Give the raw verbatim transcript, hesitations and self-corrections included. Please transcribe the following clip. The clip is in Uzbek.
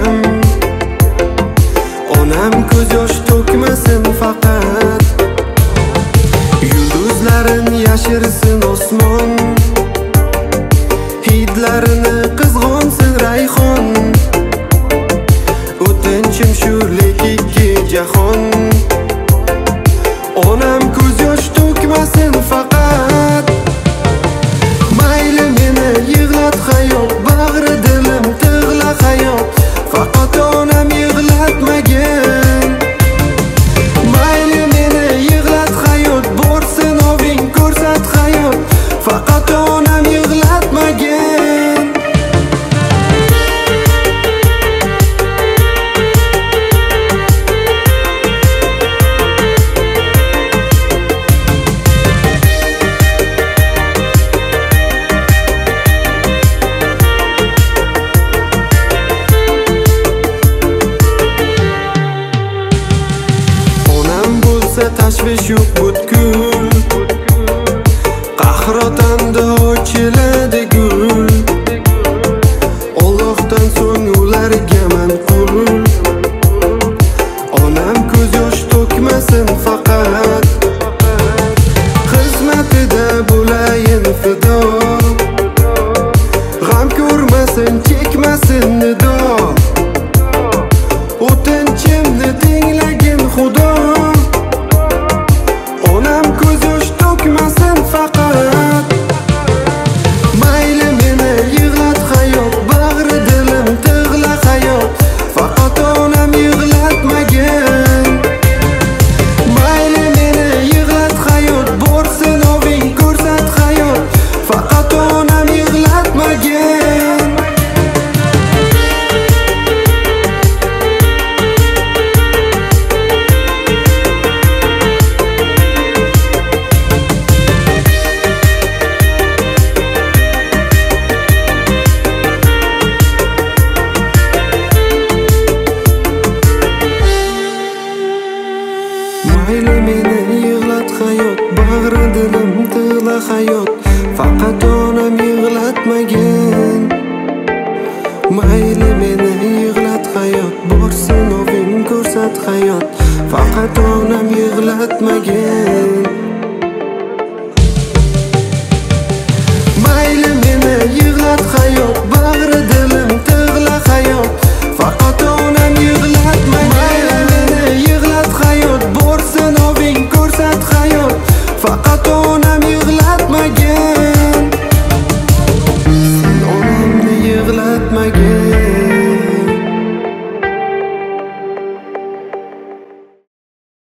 Onam ko'z yosh to'kmasin faqat, yulduzlarin yashirsin osmon, hidlarini qizg'onsin rayhon. O'tinchim shu lek ikki jahon, onam ko'z yosh to'kmasin faqat. Mayli meni yig'lat hayot, bag'ri dilim tig'la hayot, faqat onam yig'latmagin. Mayli meni yig'lat hayot, borsin oving ko'rsat hayot, faqat onam yig'latmagin. Tashvish yo'q butkul, qahrotanda ochiladi gul. Allohdan so'ng ularga manqul, onam ko'z yosh to'kmasin faqat. Xizmatida bo'layin fido, g'am ko'rmasin, chekmasin nido. O'tinchimni tinglagin Xudo, onam ko'z yosh to'kmasin faqat. Mayli meni yig'lat hayot, bag'ri dilim tig'la hayot, faqat onam yig'latmagin. Mayli meni yig'lat hayot, borsin oving ko'rsat hayot, faqat onam yig'latmagin. Mayli meni yig'lat hayot, bag'ri dilim tig'la hayot, faqat onam yig'latmagin. Mayli meni yig'lat hayot, borsin oving ko'rsat hayot, faqat onam yig'latmagin.